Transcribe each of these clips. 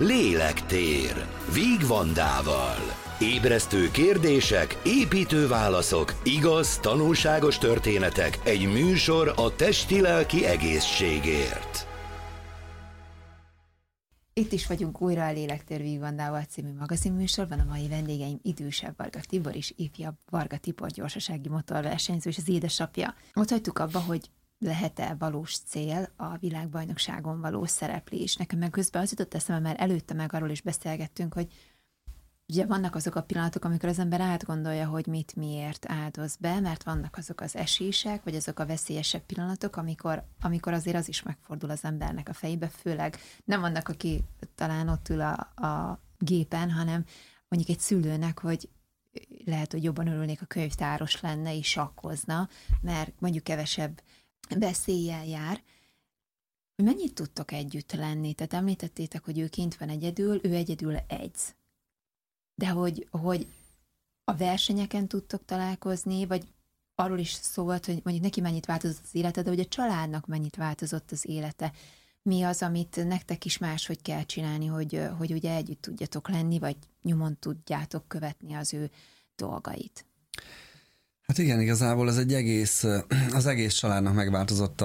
Lélektér Víg Vandával. Ébresztő kérdések, építő válaszok, igaz, tanulságos történetek, egy műsor a testi-lelki egészségért. Itt is vagyunk újra a Lélektér Víg Vandával című magazinműsorban. A mai vendégeim idősebb Varga Tibor és ifjabb Varga Tibor gyorsasági motorversenyző és az édesapja. Ott hagytuk abba, hogy lehet-e valós cél a világbajnokságon való szereplés. Nekem meg közben az jutott eszembe, mert előtte meg arról is beszélgettünk, hogy ugye vannak azok a pillanatok, amikor az ember átgondolja, hogy mit miért áldoz be, mert vannak azok az esések, vagy azok a veszélyesebb pillanatok, amikor azért az is megfordul az embernek a fejébe, főleg nem annak, aki talán ott ül a gépen, hanem mondjuk egy szülőnek, hogy lehet, hogy jobban örülnék, a könyvtáros lenne és sakkozna, mert mondjuk kevesebb veszéllyel jár. Hogy mennyit tudtok együtt lenni? Tehát említettétek, hogy ő kint van egyedül, ő egyedül edz. De hogy a versenyeken tudtok találkozni, vagy arról is szó volt, hogy mondjuk neki mennyit változott az élete, de hogy a családnak mennyit változott az élete. Mi az, amit nektek is máshogy kell csinálni, hogy ugye együtt tudjatok lenni, vagy nyomon tudjátok követni az ő dolgait? Hát igen, igazából ez az egész családnak megváltozott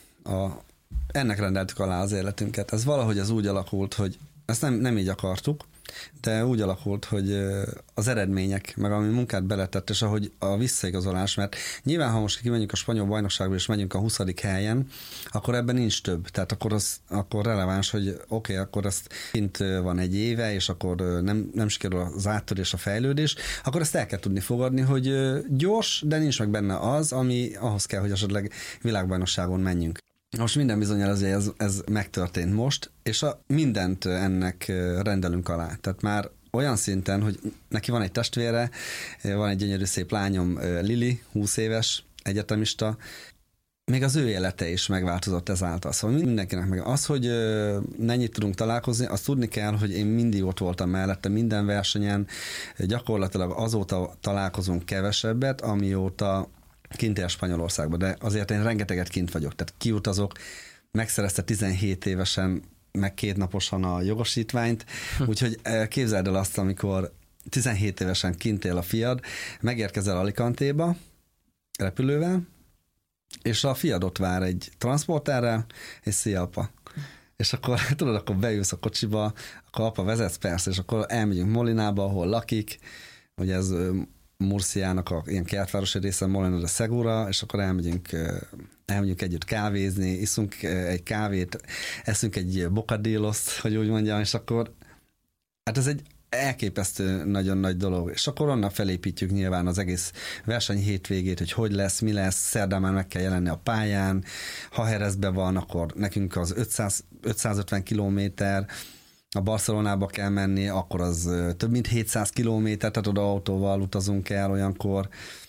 ennek rendeltük alá az életünket. Ez valahogy úgy alakult, hogy ezt nem így akartuk, de úgy alakult, hogy az eredmények, meg ami munkát beletett, és ahogy a visszaigazolás, mert nyilván, ha most kimegyünk a spanyol bajnokságba, és megyünk a 20. helyen, akkor ebben nincs több. Tehát akkor releváns, hogy oké, akkor ezt kint van egy éve, és akkor nem sikerül az áttörés, a fejlődés, akkor ezt el kell tudni fogadni, hogy gyors, de nincs meg benne az, ami ahhoz kell, hogy esetleg világbajnokságon menjünk. Most minden bizonnyal azért ez megtörtént most, és mindent ennek rendelünk alá. Tehát már olyan szinten, hogy neki van egy testvére, van egy gyönyörű szép lányom, Lili, 20 éves, egyetemista, még az ő élete is megváltozott ezáltal. Szóval mindenkinek meg az, hogy mennyit tudunk találkozni, azt tudni kell, hogy én mindig ott voltam mellette minden versenyen, gyakorlatilag azóta találkozunk kevesebbet, amióta kint él Spanyolországban, de azért én rengeteget kint vagyok, tehát kiutazok, megszerezte 17 évesen, meg 2 naposan a jogosítványt, úgyhogy képzeld el azt, amikor 17 évesen kint él a fiad, megérkezel Alicantéba repülővel, és a fiad ott vár egy transporterrel, és szia apa. És akkor tudod, akkor beülsz a kocsiba, akkor apa vezetsz, persze, és akkor elmegyünk Molinába, ahol lakik, ugye ez Murciának a ilyen kertvárosi része, Molina de Segura, és akkor elmegyünk együtt kávézni, iszunk egy kávét, eszünk egy bocadillos, hogy úgy mondjam, és akkor hát ez egy elképesztő nagyon nagy dolog. És akkor onnan felépítjük nyilván az egész verseny hétvégét, hogy lesz, mi lesz, szerdán már meg kell jelenni a pályán, ha Jerezben van, akkor nekünk az 550 kilométer, a Barcelonába kell menni, akkor az több mint 700 kilométer, tehát oda autóval utazunk el olyankor.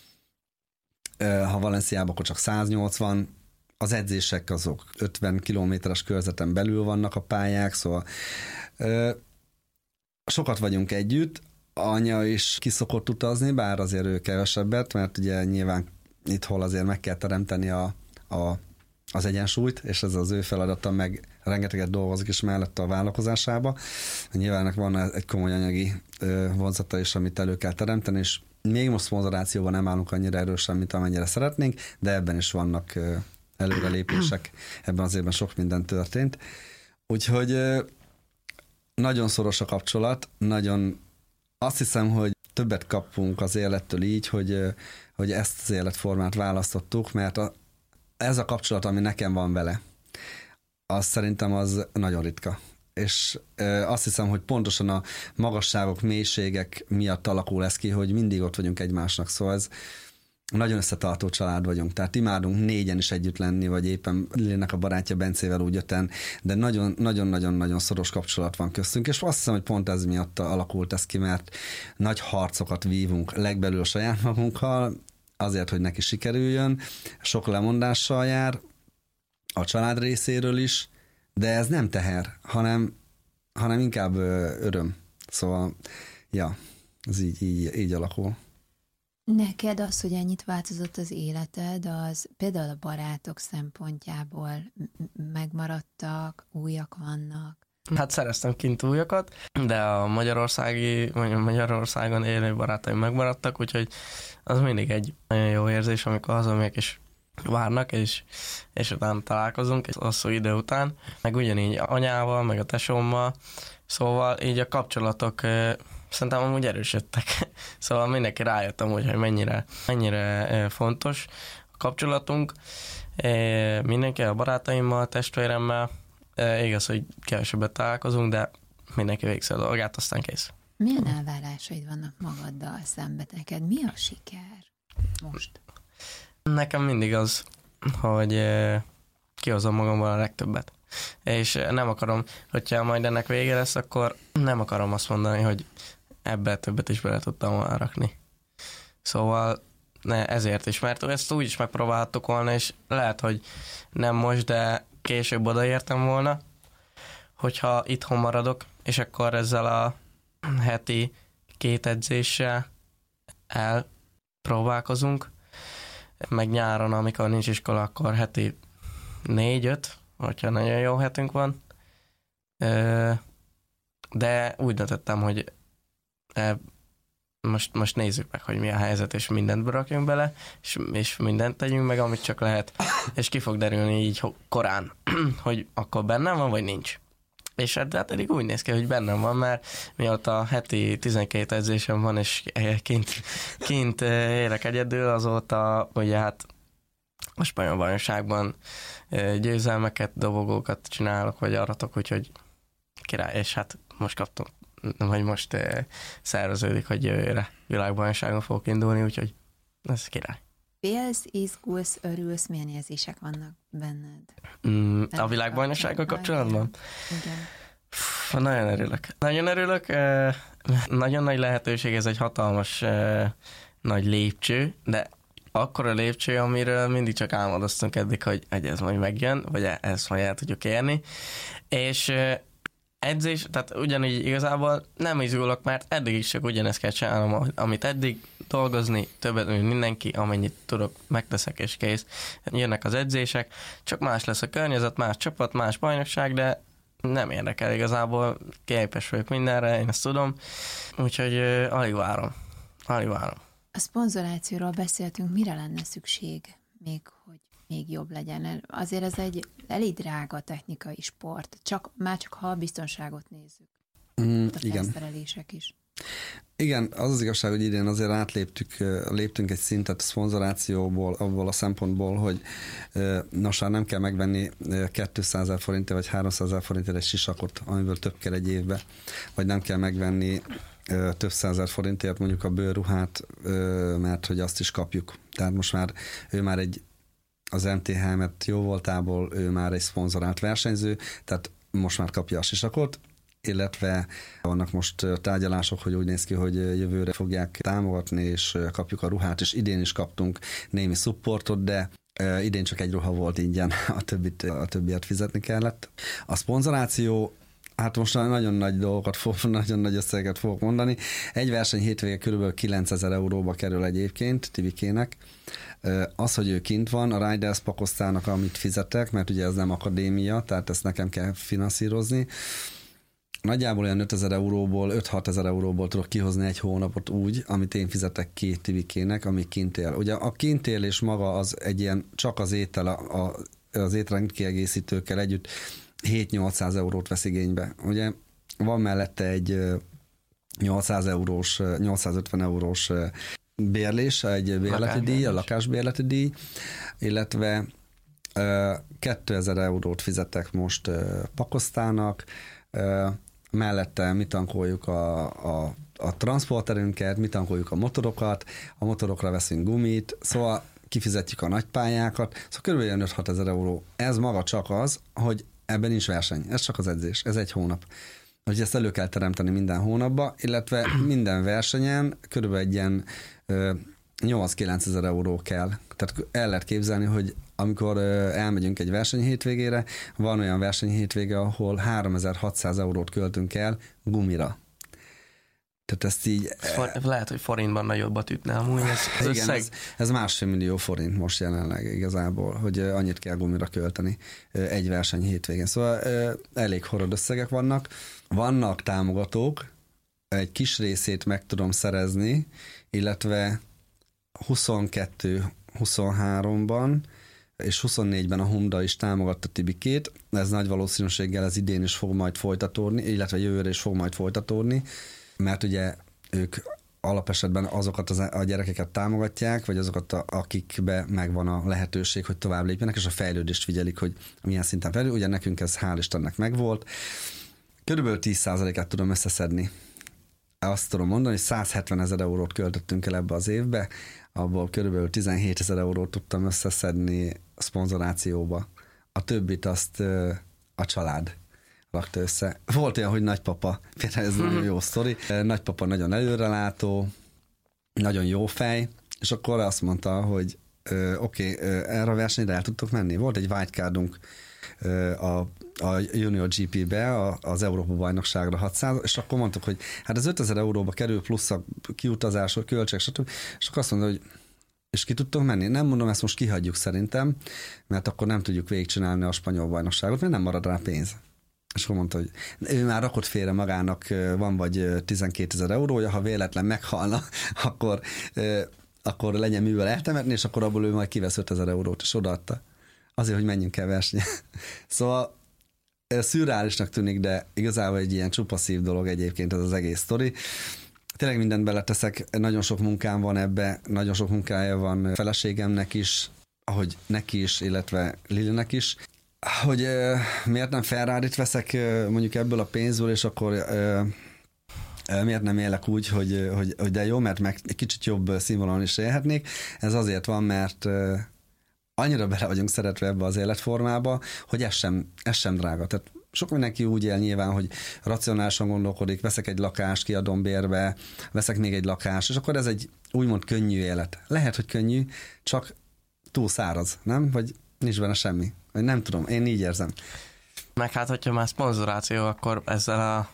Ha Valenciában, akkor csak 180. Az edzések azok 50 kilométeres körzeten belül vannak a pályák, szóval sokat vagyunk együtt. Anya is ki szokott utazni, bár azért ő kevesebbet, mert ugye nyilván itthon azért meg kell teremteni az egyensúlyt, és ez az ő feladata, meg rengeteget dolgozik is mellette a vállalkozásába. Nyilván van egy komoly anyagi vonzata is, amit elő kell teremteni, és még most szponzorációban nem állunk annyira erősen, mint amennyire szeretnénk, de ebben is vannak előrelépések, ebben az évben sok minden történt. Úgyhogy nagyon szoros a kapcsolat, nagyon azt hiszem, hogy többet kapunk az élettől így, hogy ezt az életformát választottuk, mert ez a kapcsolat, ami nekem van vele, az szerintem az nagyon ritka. És azt hiszem, hogy pontosan a magasságok, mélységek miatt alakul ez ki, hogy mindig ott vagyunk egymásnak. Szóval ez nagyon összetartó család vagyunk. Tehát imádunk négyen is együtt lenni, vagy éppen Lilinek a barátja Bencével úgy öten, de nagyon-nagyon szoros kapcsolat van köztünk, és azt hiszem, hogy pont ez miatt alakult ez ki, mert nagy harcokat vívunk legbelül saját magunkkal, azért, hogy neki sikerüljön, sok lemondással jár, a család részéről is, de ez nem teher, hanem inkább öröm. Szóval, ja, ez így alakul. Neked az, hogy ennyit változott az életed, az például a barátok szempontjából megmaradtak, újak vannak? Hát szereztem kint újakat, de a Magyarországon élő barátaim megmaradtak, úgyhogy az mindig egy nagyon jó érzés, amikor hazamegyek és várnak, és utána találkozunk egy hosszú idő után, meg ugyanígy anyával, meg a tesómmal, szóval így a kapcsolatok szerintem amúgy erősödtek. Szóval mindenki rájött amúgy, hogy mennyire fontos a kapcsolatunk. Mindenki a barátaimmal, a testvéremmel, igaz, hogy kevesebbet találkozunk, de mindenki végzi a dolgát, aztán kész. Milyen elvárásaid vannak magaddal szembe neked? Mi a siker most? Nekem mindig az, hogy kihozom magamból a legtöbbet. És nem akarom, hogyha majd ennek vége lesz, akkor nem akarom azt mondani, hogy ebbe többet is bele tudtam volna rakni. Szóval ezért is, mert ezt úgy is megpróbáltuk volna, és lehet, hogy nem most, de később odaértem volna, hogyha itthon maradok, és akkor ezzel a heti 2 edzéssel elpróbálkozunk, meg nyáron, amikor nincs iskola, akkor heti 4-5, hogyha nagyon jó hetünk van. De úgy döntöttem, hogy most nézzük meg, hogy mi a helyzet, és mindent berakjunk bele, és mindent tegyünk meg, amit csak lehet, és ki fog derülni így korán, hogy akkor bennem van, vagy nincs. És hát eddig úgy néz ki, hogy bennem van, mert mióta heti 12 edzésem van, és kint élek egyedül, azóta ugye hát a spanyol bajnokságban győzelmeket, dobogókat csinálok, vagy aratok, úgyhogy király, és hát most kaptam, vagy most szerveződik, hogy jövőre világbajnokságon fogok indulni, úgyhogy ez király. Félsz, izgulsz, örülsz, milyen érzések vannak benned? A világbajnoksággal kapcsolatban? Igen. Nagyon örülök. Nagyon örülök. Nagyon nagy lehetőség, ez egy hatalmas nagy lépcső, de akkora lépcső, amiről mindig csak álmodoztunk eddig, hogy ez majd megjön, vagy ezt majd el tudjuk érni. És edzés, tehát ugyanígy igazából nem izgulok, mert eddig is csak ugyanezt kell csinálnom, amit eddig, dolgozni, többet, mint mindenki, amennyit tudok, megteszek és kész. Jönnek az edzések, csak más lesz a környezet, más csapat, más bajnokság, de nem érdekel igazából, képes vagyok mindenre, én ezt tudom, úgyhogy alig várom. A szponzorációról beszéltünk, mire lenne szükség még, hogy még jobb legyen? Azért ez egy elég drága technikai sport, csak ha a biztonságot nézzük. A felszerelések is. Igen, az az igazság, hogy idén azért léptünk egy szintet a szponzorációból, abból a szempontból, hogy most nem kell megvenni 200 000 forintért vagy 300 000 forintért egy sisakot, amiből több kell egy évbe, vagy nem kell megvenni több százezer forintért mondjuk a bőrruhát, mert hogy azt is kapjuk. Tehát most már ő már az MTH-met jó voltából, ő már egy szponzorált versenyző, tehát most már kapja a sisakot, illetve vannak most tárgyalások, hogy úgy néz ki, hogy jövőre fogják támogatni, és kapjuk a ruhát, és idén is kaptunk némi szupportot, de idén csak egy ruha volt ingyen, a többiet fizetni kellett. A szponzoráció, hát most nagyon nagy dolgokat nagyon nagy összeget fogok mondani. Egy verseny hétvége kb. 9000 euróba kerül egyébként Tibikének. Az, hogy ő kint van, a Riders pakosztának, amit fizetek, mert ugye ez nem akadémia, tehát ezt nekem kell finanszírozni. Nagyjából olyan 5000 euróból, 5-6 ezer euróból tudok kihozni egy hónapot úgy, amit én fizetek ki Tibikének, ami kint él. Ugye a kintélés maga az egy ilyen, csak az étel, az étrend kiegészítőkkel együtt 7-800 eurót vesz igénybe. Ugye van mellette egy 850 eurós bérlés, egy bérleti díj, a lakásbérleti díj, illetve 2000 eurót fizetek most pakosztának, mellette mi tankoljuk a transporterünket, mi tankoljuk a motorokat, a motorokra veszünk gumit, szóval kifizetjük a nagypályákat, szóval kb. 5-6 ezer euró. Ez maga csak az, hogy ebben nincs verseny, ez csak az edzés, ez egy hónap. Hogy ezt elő kell teremteni minden hónapba, illetve minden versenyen körülbelül egy ilyen 8-9 ezer euró kell. Tehát el lehet képzelni, hogy amikor elmegyünk egy versenyhétvégére, van olyan versenyhétvége, ahol 3600 eurót költünk el gumira. Tehát ezt így... Lehet, hogy forintban nagyobbat ütne amúgy ez igen, összeg. ez 1,5 millió forint most jelenleg igazából, hogy annyit kell gumira költeni egy verseny hétvégén. Szóval elég horror összegek vannak. Vannak támogatók, egy kis részét meg tudom szerezni, illetve 22-23-ban és 24-ben a Honda is támogatta Tibikét, ez nagy valószínűséggel ez idén is fog majd folytatódni, illetve jövőre is fog majd folytatódni, mert ugye ők alapesetben azokat a gyerekeket támogatják, vagy azokat, akikbe megvan a lehetőség, hogy tovább lépjenek, és a fejlődést figyelik, hogy milyen szinten fejlőd. Ugye nekünk ez hál' Istennek megvolt. Körülbelül 10%-át tudom összeszedni. Azt tudom mondani, hogy 170 000 eurót költöttünk el ebbe az évbe, abból körülbelül 17 000 eurót tudtam összeszedni szponzorációba. A többit azt a család lakta össze. Volt olyan, hogy nagypapa, például ez nagyon jó sztori, nagypapa nagyon előrelátó, nagyon jó fej, és akkor azt mondta, hogy oké, erre a versenyre el tudtok menni. Volt egy wildcardunk a Junior GP-be, az Európa-bajnokságra 600, és akkor mondtuk, hogy hát ez 5000 euróba kerül, plusz a kiutazások, költség, stb. És akkor azt mondta, hogy és ki tudtok menni? Nem mondom, ezt most kihagyjuk szerintem, mert akkor nem tudjuk végigcsinálni a spanyol bajnokságot, mert nem marad rá pénz. És akkor mondta, hogy ő már rakott félre magának, van vagy 12 000 eurója, ha véletlen meghalna, akkor legyen művel eltemetni, és akkor abból ő majd kivesz 5000 eurót, és odaadta. Azért, hogy menjünk el versenye. Szóval szürreálisnak tűnik, de igazából egy ilyen csupaszív dolog egyébként ez az egész sztori. Tényleg mindent beleteszek, nagyon sok munkám van ebbe, nagyon sok munkája van feleségemnek is, ahogy neki is, illetve Lilinek is, hogy miért nem Ferrarit veszek mondjuk ebből a pénzből, és akkor miért nem élek úgy, hogy de jó, mert meg egy kicsit jobb színvonalon is élhetnék. Ez azért van, mert annyira bele vagyunk szeretve ebbe az életformába, hogy ez sem drága. Tehát sok mindenki úgy él nyilván, hogy racionálisan gondolkodik, veszek egy lakást, kiadom bérbe, veszek még egy lakást, és akkor ez egy úgymond könnyű élet. Lehet, hogy könnyű, csak túl száraz, nem? Vagy nincs benne semmi. Vagy nem tudom, én így érzem. Meg hát, hogyha már szponzoráció, akkor ezzel a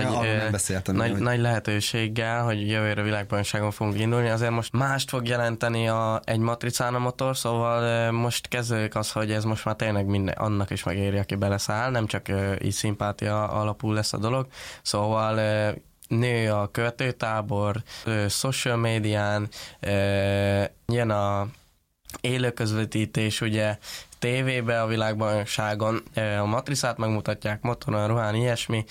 nagy lehetőséggel, hogy jövőre világbajnokságon fogunk indulni, azért most mást fog jelenteni egy Matricana motor, szóval most kezdődik az, hogy ez most már tényleg annak is megéri, aki beleszáll, nem csak így szimpátia alapul lesz a dolog, szóval nő a követőtábor, social médián, jön a élőközvetítés, ugye tévébe a világbajnokságon, a matricát megmutatják, motoron, ruhán, ilyesmi,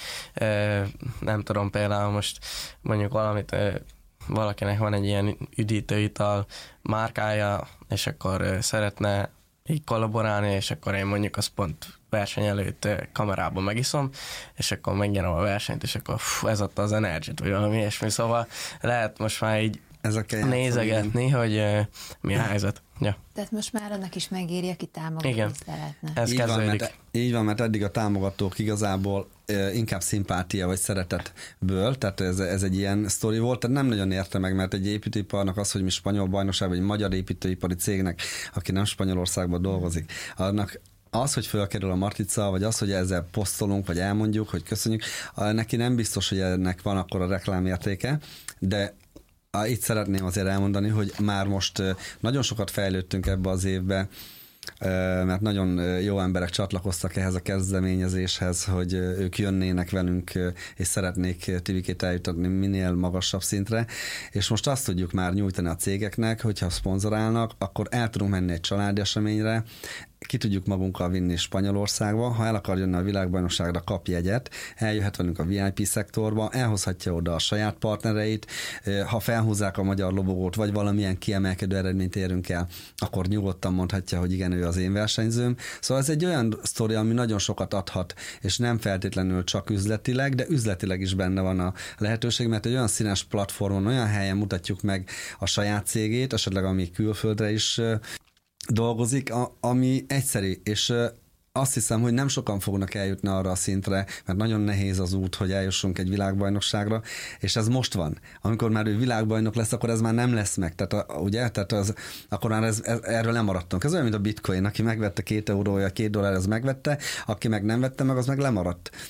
nem tudom, például most mondjuk valamit, valakinek van egy ilyen üdítőital márkája, és akkor szeretne így kollaborálni, és akkor én mondjuk azt pont verseny előtt kamerában megiszom, és akkor megnyerom a versenyt, és akkor ez adta az energiát, vagy valami ilyesmi, szóval lehet most már így nézegetni, hogy mi a helyzet. Ja. Tehát most már annak is megéri, aki támogatni szeretne. Ez kezdődik. Így van, mert eddig a támogatók igazából inkább szimpátia vagy szeretetből, tehát ez egy ilyen sztori volt, tehát nem nagyon érte meg, mert egy építőiparnak az, hogy mi spanyol bajnokság, vagy egy magyar építőipari cégnek, aki nem Spanyolországban dolgozik, annak az, hogy fölkerül a matrica, vagy az, hogy ezzel posztolunk, vagy elmondjuk, hogy köszönjük, neki nem biztos, hogy ennek van akkor a reklámértéke, de itt szeretném azért elmondani, hogy már most nagyon sokat fejlődtünk ebbe az évbe, mert nagyon jó emberek csatlakoztak ehhez a kezdeményezéshez, hogy ők jönnének velünk, és szeretnék Tibikét eljutatni minél magasabb szintre, és most azt tudjuk már nyújtani a cégeknek, hogyha szponzorálnak, akkor el tudunk menni egy családi eseményre, ki tudjuk magunkkal vinni Spanyolországba, ha el akar jönni a világbajnokságra, kap jegyet, eljöhet velünk a VIP szektorba, elhozhatja oda a saját partnereit, ha felhúzzák a magyar lobogót, vagy valamilyen kiemelkedő eredményt érünk el, akkor nyugodtan mondhatja, hogy igen, ő az én versenyzőm. Szóval ez egy olyan sztori, ami nagyon sokat adhat, és nem feltétlenül csak üzletileg, de üzletileg is benne van a lehetőség, mert egy olyan színes platformon, olyan helyen mutatjuk meg a saját cégét, esetleg ami külföldre is dolgozik, ami egyszerű, és azt hiszem, hogy nem sokan fognak eljutni arra a szintre, mert nagyon nehéz az út, hogy eljussunk egy világbajnokságra, és ez most van. Amikor már ő világbajnok lesz, akkor ez már nem lesz meg. Tehát, ugye? Tehát akkor már erről nem maradtunk. Ez olyan, mint a bitcoin, aki megvette 2 eurója, $2, az megvette, aki meg nem vette meg, az meg lemaradt.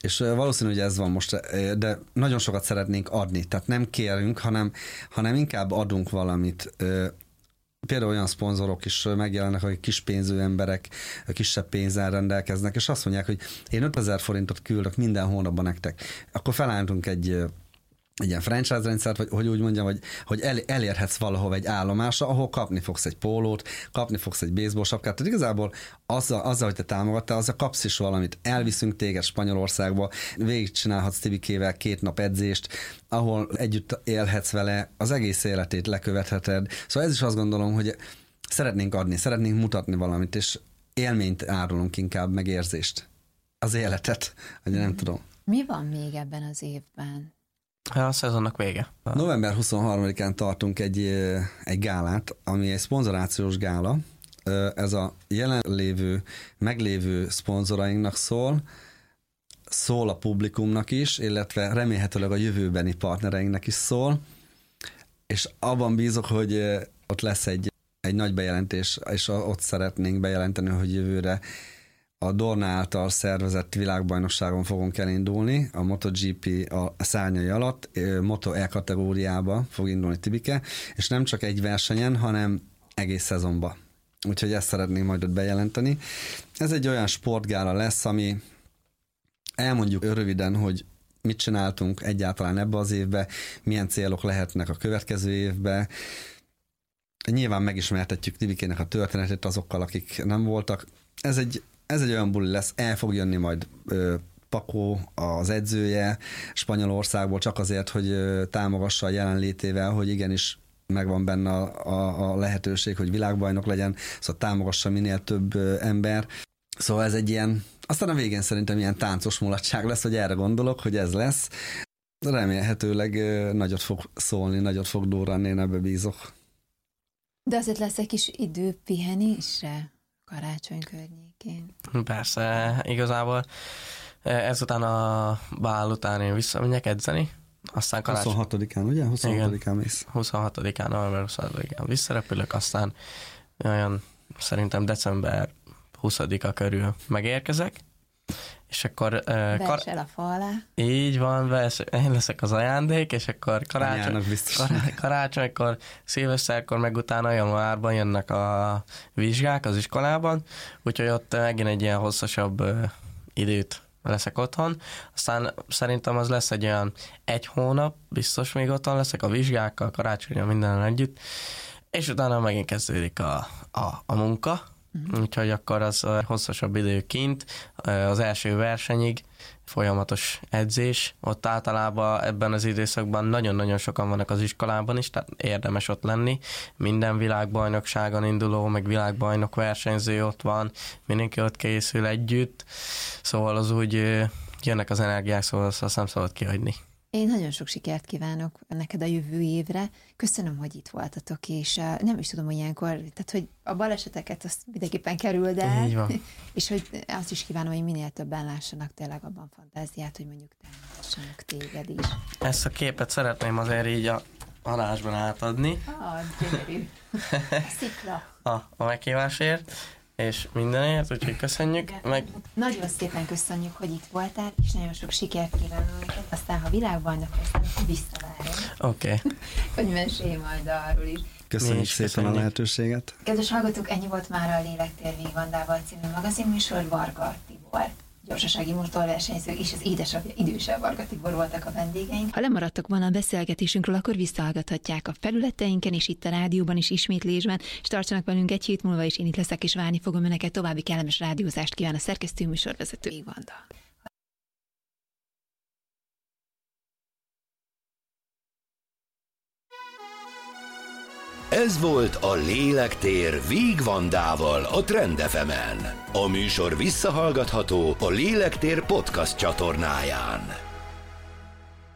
És valószínű, hogy ez van most, de nagyon sokat szeretnénk adni, tehát nem kérünk, hanem inkább adunk valamit. Például olyan szponzorok is megjelennek, akik kispénzű emberek, kisebb pénzzel rendelkeznek, és azt mondják, hogy én 5000 forintot küldök minden hónapban nektek. Akkor felállítunk egy ilyen franchise rendszert, vagy hogy úgy mondjam, hogy elérhetsz valahol egy állomásra, ahol kapni fogsz egy pólót, kapni fogsz egy baseball sapkát. Tehát igazából azzal, hogy te támogattál, azzal kapsz is valamit. Elviszünk téged Spanyolországba, végigcsinálhatsz Tibikével 2 nap edzést, ahol együtt élhetsz vele, az egész életét lekövetheted. Szóval ez is azt gondolom, hogy szeretnénk adni, szeretnénk mutatni valamit, és élményt árulunk inkább, meg érzést. Az életet, hogy nem tudom. Mi van még ebben az évben? A szezonnak vége. November 23-án tartunk egy gálát, ami egy szponzorációs gála. Ez a jelenlévő, meglévő szponzorainknak szól a publikumnak is, illetve remélhetőleg a jövőbeni partnereinknek is szól, és abban bízok, hogy ott lesz egy nagy bejelentés, és ott szeretnénk bejelenteni, hogy jövőre a Dorna által szervezett világbajnokságon fogunk elindulni, a MotoGP a szárnyai alatt, Moto E kategóriába fog indulni Tibike, és nem csak egy versenyen, hanem egész szezonba. Úgyhogy ezt szeretnénk majd ott bejelenteni. Ez egy olyan sportgála lesz, ami elmondjuk röviden, hogy mit csináltunk egyáltalán ebbe az évbe, milyen célok lehetnek a következő évbe. Nyilván megismertetjük Tibikének a történetét azokkal, akik nem voltak. Ez egy olyan buli lesz, el fog jönni majd Paco, az edzője Spanyolországból csak azért, hogy támogassa a jelenlétével, hogy igenis megvan benne a lehetőség, hogy világbajnok legyen, szóval támogassa minél több ember. Szóval ez egy ilyen, aztán a végén szerintem ilyen táncos mulatság lesz, hogy erre gondolok, hogy ez lesz. Remélhetőleg nagyot fog szólni, nagyot fog durranni, én ebbe bízok. De azért lesz egy kis idő pihenésre karácsony környékén. Persze, igazából ezután a bál után én visszamegyek edzeni, aztán karácsony... 26-án, ugye? 26-án mész. 26-án, november 26-án visszarepülök, aztán olyan szerintem december 20-a körül megérkezek, és akkor... Versel a fa alá. Így van, én leszek az ajándék, és akkor karácsonykor, szilveszterkor, meg utána januárban jönnek a vizsgák az iskolában, úgyhogy ott megint egy ilyen hosszasabb időt leszek otthon. Aztán szerintem az lesz egy olyan 1 hónap, biztos még otthon leszek a vizsgákkal, karácsonyon mindennel együtt, és utána megint kezdődik a munka, úgyhogy akkor az hosszasabb idő kint, az első versenyig folyamatos edzés. Ott általában ebben az időszakban nagyon-nagyon sokan vannak az iskolában is, tehát érdemes ott lenni. Minden világbajnokságon induló, meg világbajnok versenyző ott van, mindenki ott készül együtt, szóval az úgy jönnek az energiák, szóval azt nem szabad kihagyni. Én nagyon sok sikert kívánok neked a jövő évre. Köszönöm, hogy itt voltatok, és nem is tudom, hogy ilyenkor, tehát hogy a baleseteket azt mindenképpen kerüld el, és hogy azt is kívánom, hogy minél többen lássanak tényleg abban fantáziát, hogy mondjuk támogassanak téged is. Ezt a képet szeretném azért így a adásban átadni. Gyönyörű. Szikla. A meghívásért. És mindenért, úgyhogy köszönjük. Nagyon szépen köszönjük, hogy itt voltál, és nagyon sok sikert kívánok neked. Aztán, ha világbajnok lesz, akkor visszavárunk. Oké. Hogy mesélj majd arról is. Köszönjük szépen a lehetőséget. Kedves hallgatók, ennyi volt már a Lélektér Végvandával című magazinműsor. Varga Tibor, gyorsasági motorversenyző, és az édesapja idősebb Varga Tibor voltak a vendégeink. Ha lemaradtak volna a beszélgetésünkről, akkor visszahallgathatják a felületeinken, és itt a rádióban is ismétlésben, és tartsanak velünk 1 hét múlva, és én itt leszek, és várni fogom önöket. További kellemes rádiózást kíván a szerkesztő műsorvezető Végvanda. Ez volt a Lélektér Végvandával a Trend FM-en. A műsor visszahallgatható a Lélektér podcast csatornáján.